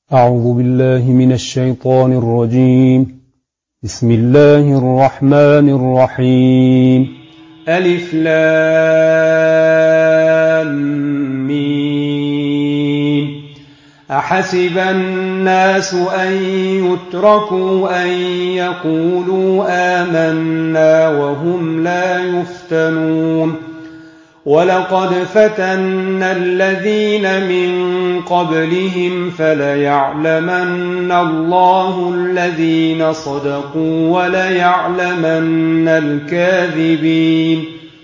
أعوذ بالله من الشيطان الرجيم. بسم الله الرحمن الرحيم. ألف لام ميم. أحسب الناس أن يتركوا أن يقولوا آمنا وهم لا يفتنون ولقد فتنا الذين من قبلهم فليعلمن الله الذين صدقوا وليعلمن الكاذبين.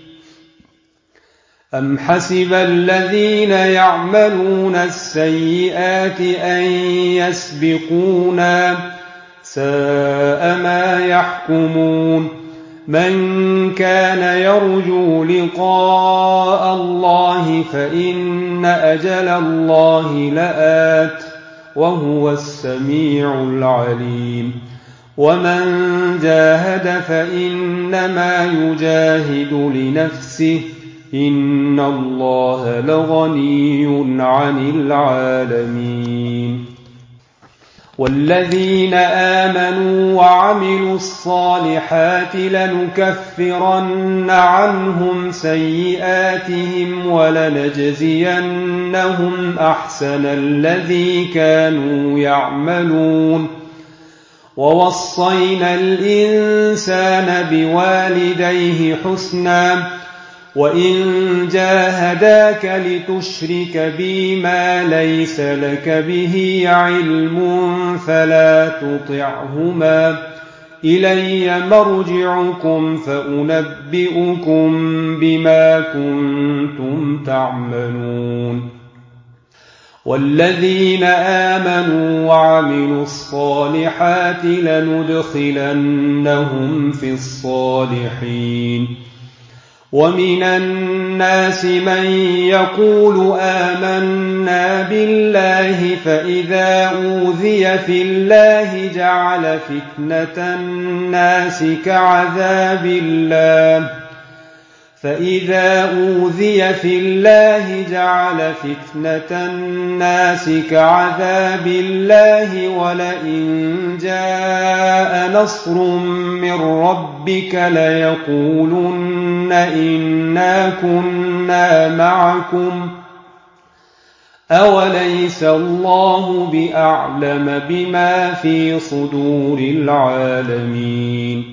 أم حسب الذين يعملون السيئات أن يسبقونا ساء ما يحكمون. من كان يرجو لقاء الله فإن أجل الله لآت وهو السميع العليم. ومن جاهد فإنما يجاهد لنفسه إن الله لغني عن العالمين. والذين آمنوا وعملوا الصالحات لنكفرن عنهم سيئاتهم ولنجزينهم أحسن الذي كانوا يعملون. ووصينا الإنسان بوالديه حسنا وإن جاهداك لتشرك بي ما ليس لك به علم فلا تطعهما إلي مرجعكم فأنبئكم بما كنتم تعملون. والذين آمنوا وعملوا الصالحات لندخلنهم في الصالحين. ومن الناس من يقول آمنا بالله فإذا أوذي في الله جعل فتنة الناس كعذاب الله ولئن جاء نصر من ربك ليقولن إنا كنا معكم أوليس الله بأعلم بما في صدور العالمين.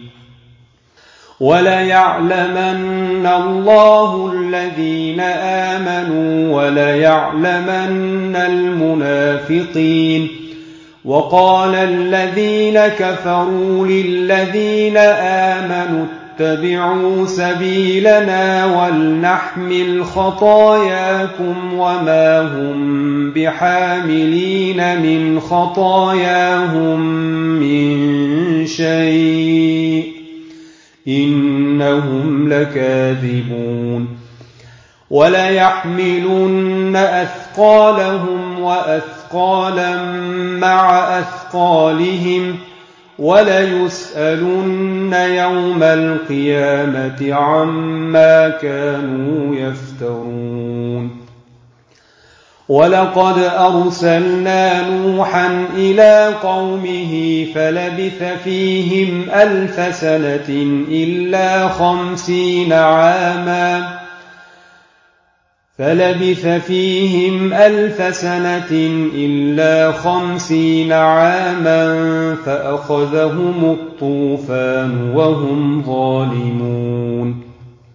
وليعلمن الله الذين آمنوا وليعلمن المنافقين. وقال الذين كفروا للذين آمنوا اتبعوا سبيلنا ولنحمل خطاياكم وما هم بحاملين من خطاياهم من شيء إنهم لكاذبون. وليحملن أثقالهم وأثقالا مع أثقالهم وليسألن يوم القيامة عما كانوا يفترون. ولقد أرسلنا نوحا إلى قومه فلبث فيهم 1000 سنة إلا 50 عاما فأخذهم الطوفان وهم ظالمون.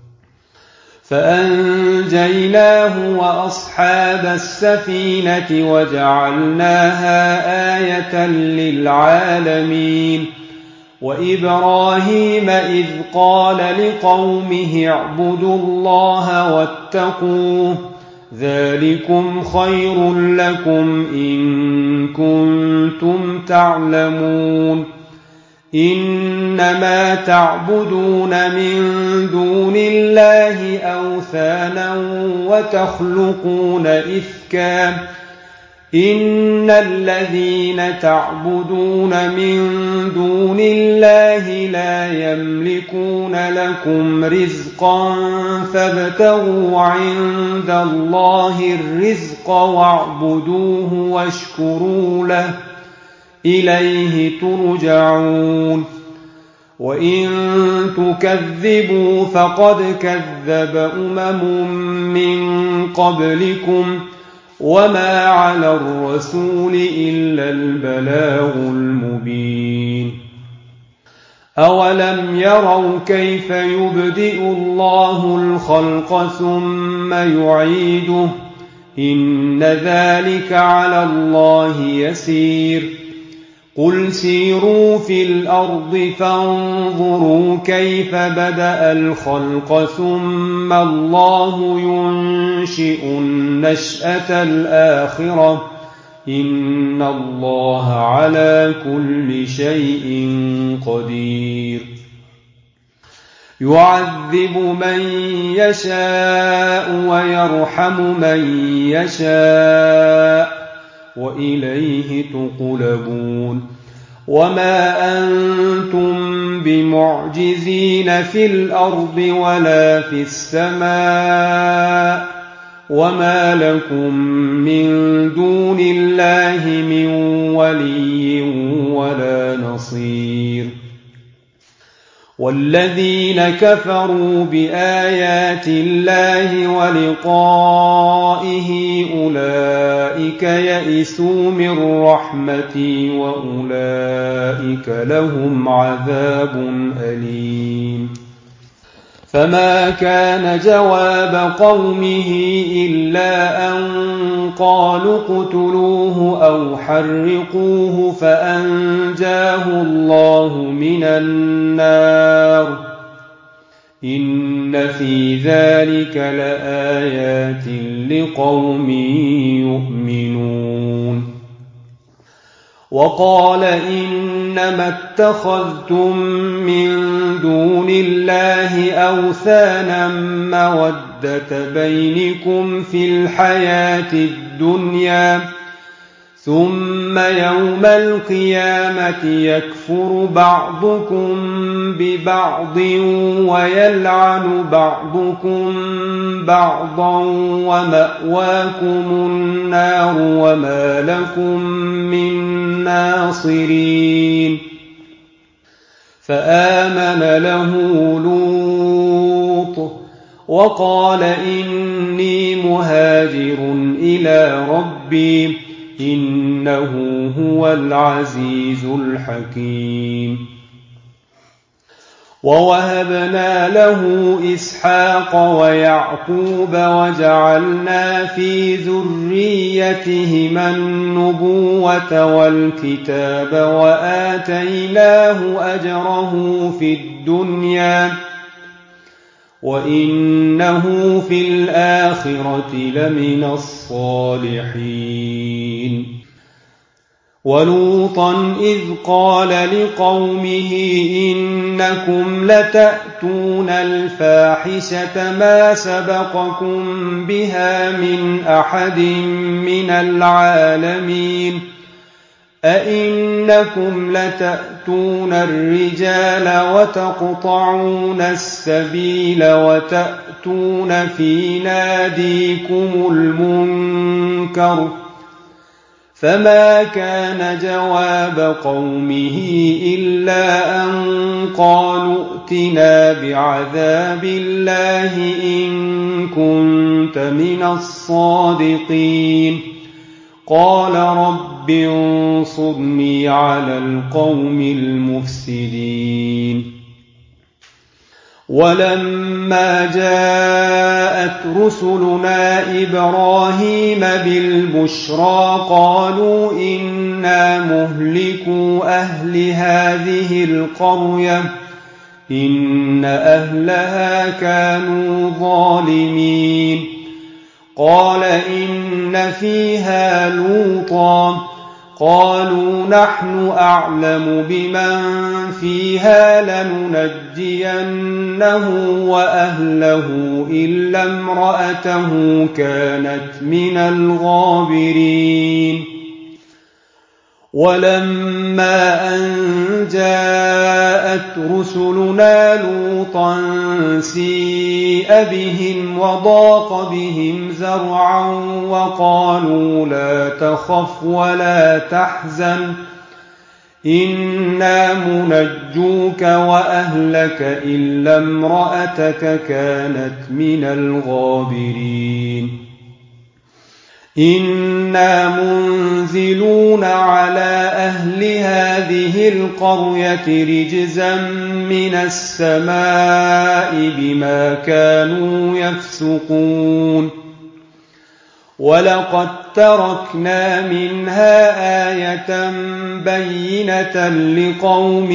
فأنجيناه وأصحاب السفينة وجعلناها آية للعالمين. وإبراهيم إذ قال لقومه اعبدوا الله واتقوه ذلكم خير لكم إن كنتم تعلمون. إنما تعبدون من دون الله أوثانا وتخلقون إفكا إن الذين تعبدون من دون الله لا يملكون لكم رزقا فابتغوا عند الله الرزق واعبدوه واشكروا له إليه ترجعون وإن تكذبوا فقد كذب من قبلكم وما على الرسول إلا البلاغ المبين أولم يروا كيف يبدئ الله الخلق ثم يعيده إن ذلك على الله يسير قل سيروا في الأرض فانظروا كيف بدأ الخلق ثم الله ينشئ النشأة الآخرة إن الله على كل شيء قدير يعذب من يشاء ويرحم من يشاء وإليه تقلبون وما أنتم بمعجزين في الأرض ولا في السماء وما لكم من دون الله من ولي ولا نصير والذين كفروا بآيات الله ولقائه أولئك يئسوا من رحمتي وأولئك لهم عذاب أليم فما كان جواب قومه إلا أن قالوا اقتلوه أو حرقوه فأنجاه الله من النار إن في ذلك لآيات لقوم يؤمنون وقال إنما اتخذتم من دون الله أوثانا مودة بينكم في الحياة الدنيا ثم يوم القيامة يكفر بعضكم ببعض ويلعن بعضكم بعضا ومأواكم النار وما لكم من ناصرين فآمن له لوط وقال إني مهاجر إلى ربي إنه هو العزيز الحكيم ووهبنا له إسحاق ويعقوب وجعلنا في ذريتهما النبوة والكتاب وآتيناه أجره في الدنيا وإنه في الآخرة لمن الصالحين ولوطا إذ قال لقومه إنكم لتأتون الفاحشة ما سبقكم بها من أحد من العالمين أئنكم لتأتون الرجال وتقطعون السبيل وتأتون في ناديكم المنكر فما كان جواب قومه إلا أن قالوا ائتنا بعذاب الله إن كنت من الصادقين قال رب انصرني على القوم المفسدين ولما جاءت رسلنا إبراهيم بالبشرى قالوا إنا مهلكو أهل هذه القرية إن أهلها كانوا ظالمين قال إن فيها لوطا قالوا نحن أعلم بمن فيها لننجينه وأهله إلا امرأته كانت من الغابرين ولما أن جاءت رسلنا لوطا سيء بهم وضاق بهم ذرعا وقالوا لا تخف ولا تحزن إنا منجوك وأهلك إلا امرأتك كانت من الغابرين إنا منزلون على أهل هذه القرية رجزا من السماء بما كانوا يفسقون ولقد تركنا منها آية بينة لقوم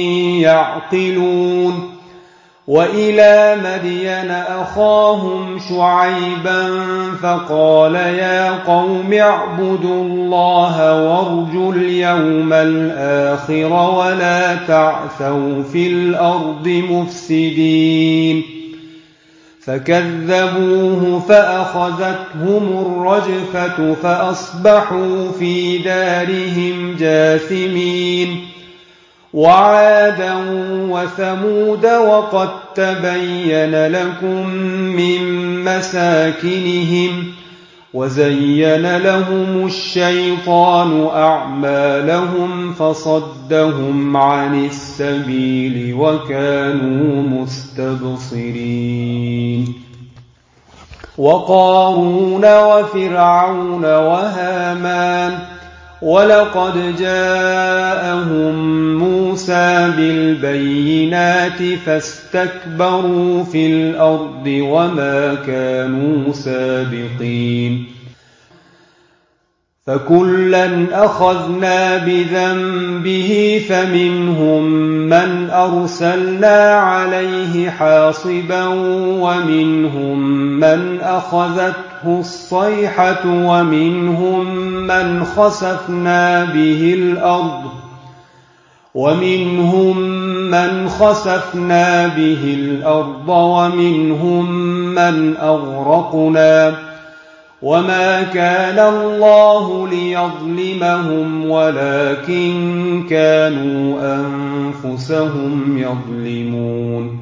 يعقلون وإلى مدين أخاهم شعيبا فقال يا قوم اعبدوا الله وارجوا اليوم الآخر ولا تعثوا في الأرض مفسدين فكذبوه فأخذتهم الرجفة فأصبحوا في دارهم جاثمين وعادا وثمود وقد تبين لكم من مساكنهم وزين لهم الشيطان أعمالهم فصدهم عن السبيل وكانوا مستبصرين وقارون وفرعون وهامان ولقد جاءهم موسى بالبينات فاستكبروا في الأرض وما كانوا سابقين فكلا أخذنا بذنبه فمنهم من أرسلنا عليه حاصبا ومنهم من أخذته الصيحة ومنهم من خسفنا به الأرض ومنهم من أغرقنا وما كان الله ليظلمهم ولكن كانوا أنفسهم يظلمون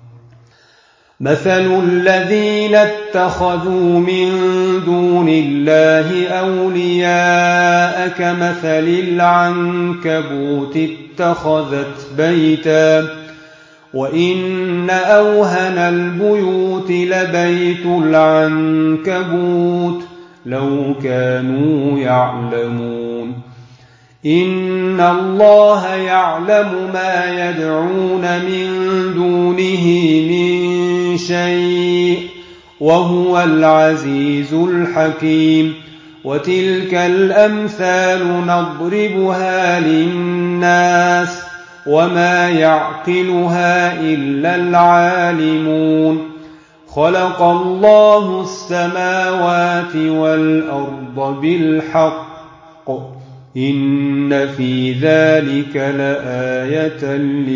مثل الذين اتخذوا من دون الله أولياء كمثل العنكبوت اتخذت بيتا وإن أوهن البيوت لبيت العنكبوت لو كانوا يعلمون إن الله يعلم ما يدعون من دونه من شيء وهو العزيز الحكيم وتلك الأمثال نضربها للناس وما يعقلها إلا العالمون خلق الله السماوات والأرض بالحق إن في ذلك لآية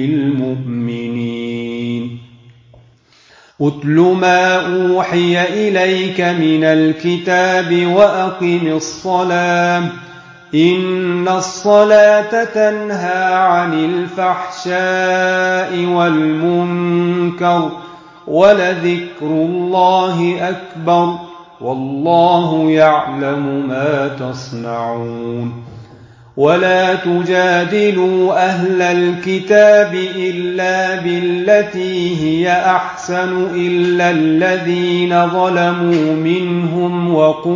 للمؤمنين أتل ما أوحي إليك من الكتاب وأقم الصلاة إن الصلاة تنهى عن الفحشاء والمنكر ولذكر الله أكبر والله يعلم ما تصنعون ولا تجادلوا أهل الكتاب إلا بالتي هي أحسن إلا الذين ظلموا منهم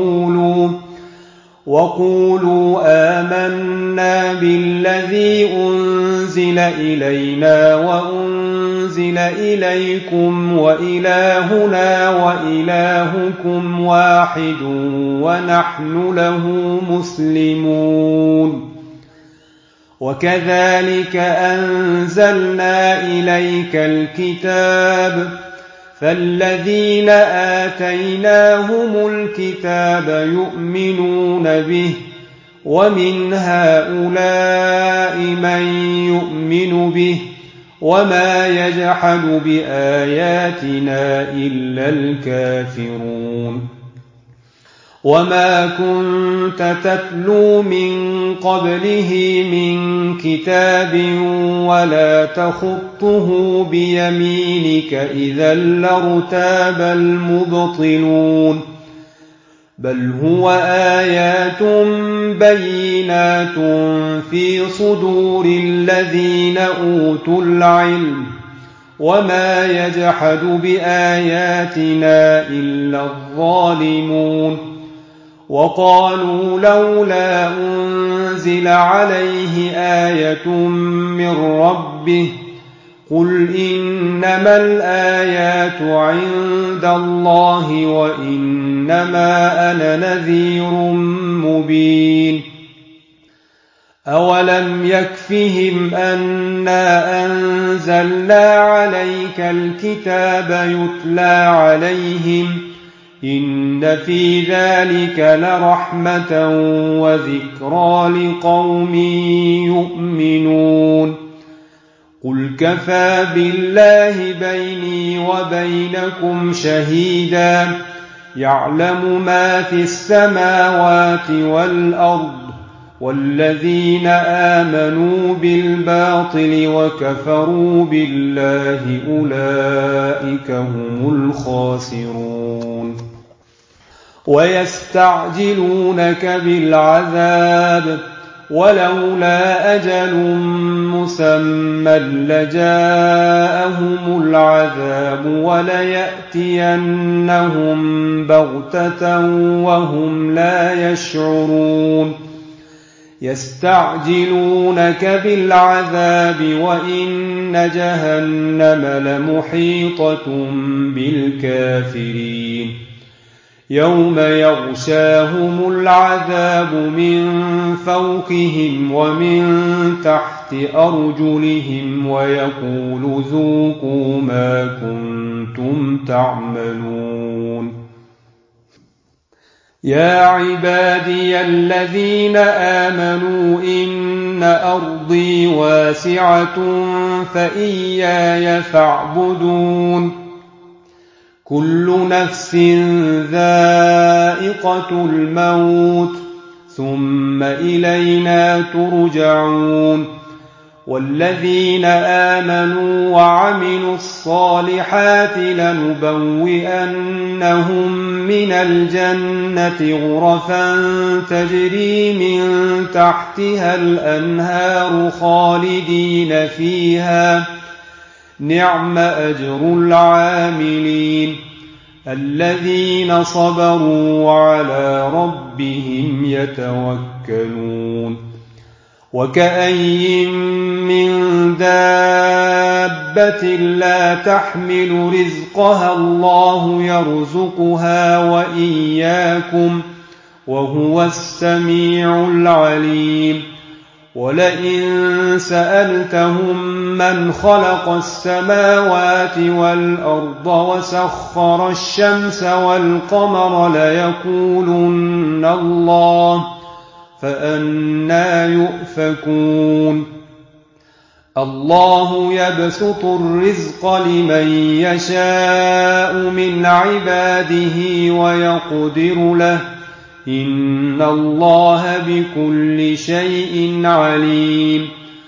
وقولوا آمنا بالذي أنزل إلينا وأنزل إليكم وإلهنا وإلهكم واحد ونحن له مسلمون وكذلك أنزلنا إليك الكتاب فالذين آتيناهم الكتاب يؤمنون به ومن هؤلاء من يؤمن به وما يجحد بآياتنا إلا الكافرون وما كنت تتلو من قبله من كتاب ولا تخطه بيمينك إذا لارتاب المبطلون بل هو آيات بينات في صدور الذين أوتوا العلم وما يجحد بآياتنا إلا الظالمون وقالوا لولا أنزل عليه آية من ربه قل إنما الآيات عند الله وإنما أنا نذير مبين أولم يكفهم أنا أنزلنا عليك الكتاب يتلى عليهم إن في ذلك لرحمة وذكرى لقوم يؤمنون قل كفى بالله بيني وبينكم شهيدا يعلم ما في السماوات والأرض والذين آمنوا بالباطل وكفروا بالله أولئك هم الخاسرون ويستعجلونك بالعذاب ولولا أجل مسمى لجاءهم العذاب وليأتينهم بغتة وهم لا يشعرون يستعجلونك بالعذاب وإن جهنم لمحيطة بالكافرين يوم يغشاهم العذاب من فوقهم ومن تحت أرجلهم ويقول ذوقوا ما كنتم تعملون يا عبادي الذين آمنوا إن أرضي واسعة فإياي فاعبدون كل نفس ذائقة الموت ثم إلينا ترجعون والذين آمنوا وعملوا الصالحات لنبوئنهم من الجنة غرفا تجري من تحتها الأنهار خالدين فيها نعم أجر العاملين الذين صبروا وعلى ربهم يتوكلون وكأين من دابة لا تحمل رزقها الله يرزقها وإياكم وهو السميع العليم ولئن سألتهم من خلق السماوات والأرض وسخر الشمس والقمر ليقولن الله فأنى يؤفكون الله يبسط الرزق لمن يشاء من عباده ويقدر له إن الله بكل شيء عليم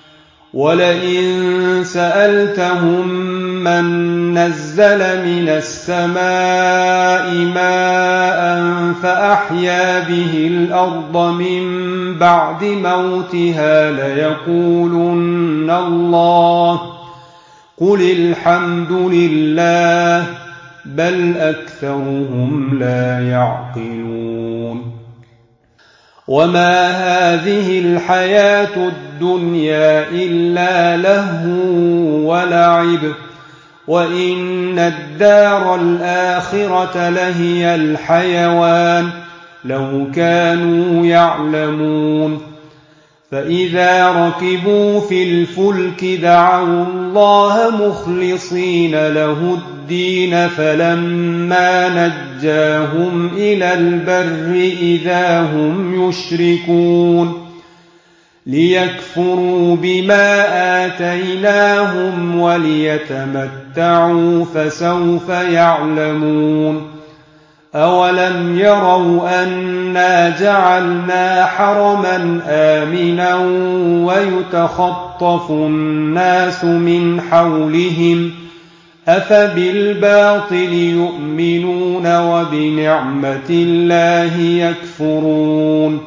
ولئن سألتهم من نزل من السماء ماء فأحيا به الأرض من بعد موتها ليقولن الله قل الحمد لله بل أكثرهم لا يعقلون وما هذه الحياة الدنيا إلا لهو ولعب وإن الدار الآخرة لهي الحيوان لو كانوا يعلمون فإذا ركبوا في الفلك دعوا الله مخلصين له الدين فلما نجاهم إلى البر إذا هم يشركون ليكفروا بما آتيناهم وليتمتعوا فسوف يعلمون أولم يروا أنا جعلنا حرما آمنا ويتخطف الناس من حولهم أفبالباطل يؤمنون وبنعمة الله يكفرون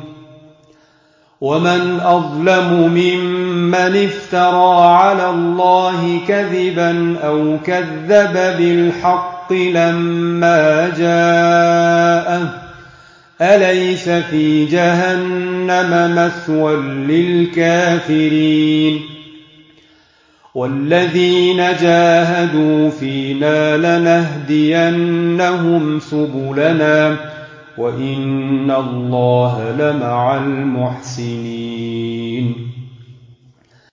ومن أظلم ممن افترى على الله كذبا أو كذب بالحق لما جاءه أليس في جهنم مثوى للكافرين والذين جاهدوا فينا لنهدينهم سبلنا وإن الله لمع المحسنين